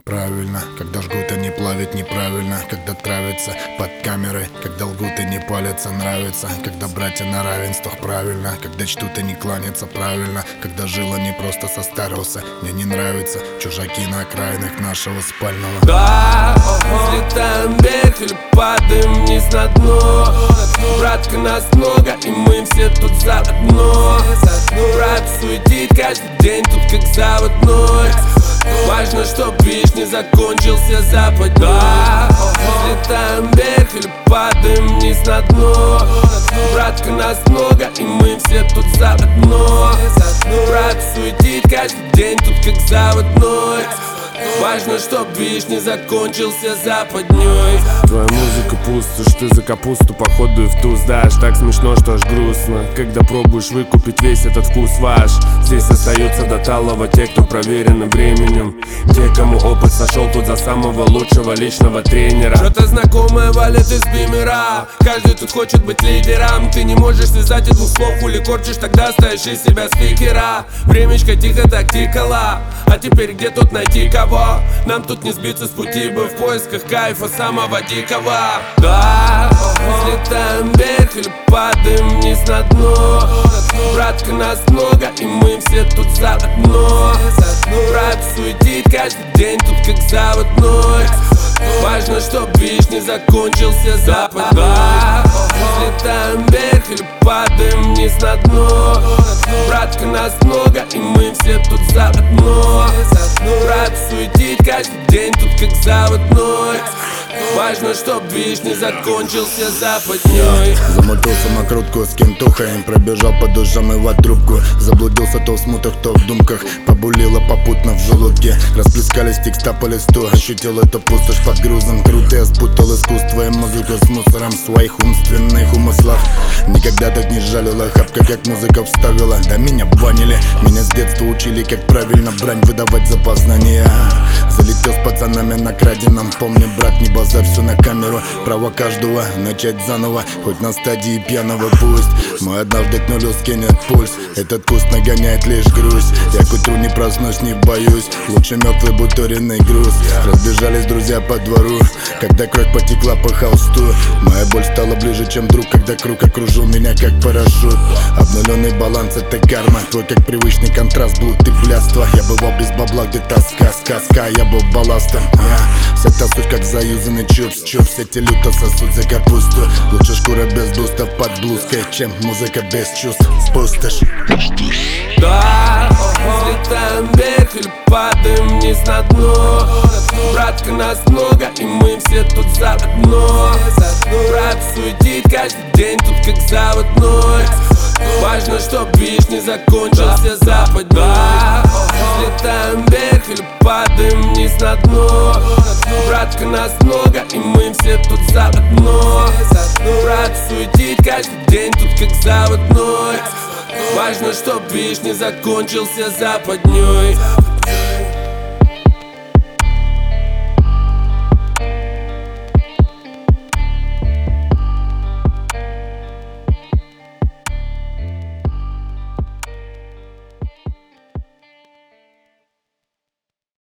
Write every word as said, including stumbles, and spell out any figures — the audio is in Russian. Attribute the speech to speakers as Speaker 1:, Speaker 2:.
Speaker 1: Правильно, когда жгут, они плавят неправильно. Когда травятся под камерой, когда лгут и не палятся, нравится. Когда братья на равенствах, правильно. Когда чтут и не кланятся, правильно. Когда жил, не просто состарился. Мне не нравится чужаки на окраинах нашего спального.
Speaker 2: Да, взлетаем вверх или падаем вниз на дно. Братка, нас много, и мы все тут заодно. Брат суетит каждый день, тут как заводной. Важно, чтоб бич не закончился западней. Да, взлетаем вверх или падаем вниз на дно. Братка, нас много, и мы все тут заодно. Брат суетит каждый день, тут как заводной. Важно, чтоб бич не закончился западней.
Speaker 3: Твоя музыка пустошь, ты за капусту походу и в туз дашь. Так смешно, что аж грустно, когда пробуешь выкупить весь этот вкус ваш. Здесь остаются до талого те, кто проверены временем. Те, кому опыт сошел тут за самого лучшего личного тренера.
Speaker 2: Что-то знакомое валит из бимера. Каждый тут хочет быть лидером. Ты не можешь связать и двух слов, хули корчишь, тогда ставишь из себя спикера. Времечко тихо так тикало, а теперь где тут найти кого? Нам тут не сбиться с пути бы в поисках кайфа самого дикого. Да, взлетаем вверх или падаем вниз на дно. Братка, нас много, и мы все тут заодно. Брат суетит каждый день, тут как заводной. Важно, чтоб бич не закончился западной. Да, взлетаем вверх или падаем вниз на дно. Братка, нас много, и мы все тут заодно. Брат суетит каждый день, тут как заводной. Важно, чтоб бич не закончился западней.
Speaker 1: Замутился на крутку с кентухой, пробежал по душам и в трубку. Заблудился то в смутах, то в думках. Побулило попутно в желудке. Расплескались текста по листу. Ощутил эту пустошь под грузом. Круто я спутал искусство и музыку с мусором в своих умственных умыслах. Никогда так не жалила хапка, как музыка вставила. Да меня банили, меня с детства учили, как правильно брань выдавать за познания. Залетел с пацанами на краденом. Помню, брат, не базарь, все на камеру. Право каждого начать заново, хоть на стадии пьяного пусть. Мы однажды к нулю скинет пульс. Этот куст нагоняет лишь грусть. Я к утру не проснусь, не боюсь. Лучше мертвый буториный груз. Разбежались друзья по двору, когда кровь потекла по холсту. Моя боль стала ближе, чем друг, когда круг окружил меня как парашют. Обнуленный баланс — это карма. Твой как привычный контраст, блуд и блядство. Я бывал без бабла, где тоска, сказка. Я был балластом, а, вся та суть как заюзанный чупс. Чупс, эти люто сосут за капусту. Лучше шкура без бустов под блузкой, чем музыка без чувств. Пустошь.
Speaker 2: Да, взлетаем вверх или падаем вниз на дно. Братка, нас много, и мы все тут заодно. Брат суетит каждый день, тут как заводной. Важно, чтоб бич не закончился западней. Взлетаем вверх или падаем вниз на дно. Братка, нас много, и мы все тут заодно. Брат суетит каждый день, тут как заводной. Важно, чтоб бич не закончился западней.